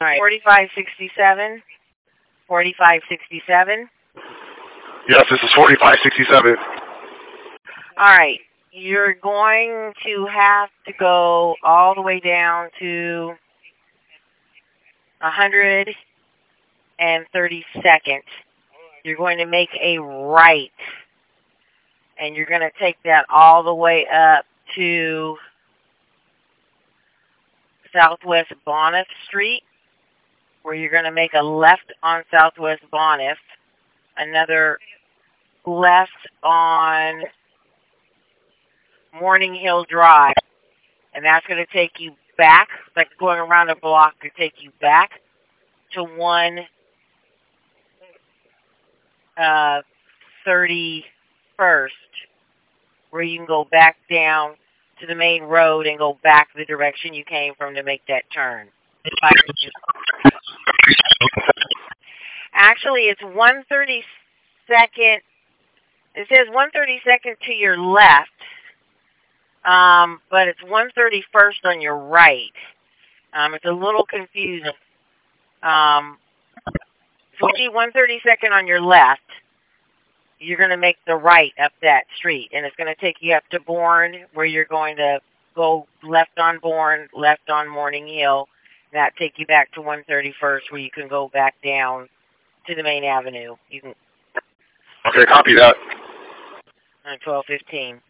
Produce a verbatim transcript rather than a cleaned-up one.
All right, forty-five sixty-seven. forty-five sixty-seven. Yes, this is forty-five sixty-seven. All right. You're going to have to go all the way down to one hundred thirty-second. You're going to make a right. And you're going to take that all the way up to Southwest Bonif Street, where you're going to make a left on Southwest Bonif, another left on Morning Hill Drive, and that's going to take you back, like going around a block to take you back to one uh, thirty-first, where you can go back down to the main road and go back the direction you came from to make that turn. Actually, it's one thirty-second. It says one thirty-second to your left, um, but it's one thirty-first on your right. Um, it's a little confusing. Um, so it'll be one thirty-second on your left. You're going to make the right up that street, and it's going to take you up to Bourne, where you're going to go left on Bourne, left on Morning Hill. That take you back to one thirty-first, where you can go back down to the main avenue. You can. Okay, copy that. On twelve fifteen.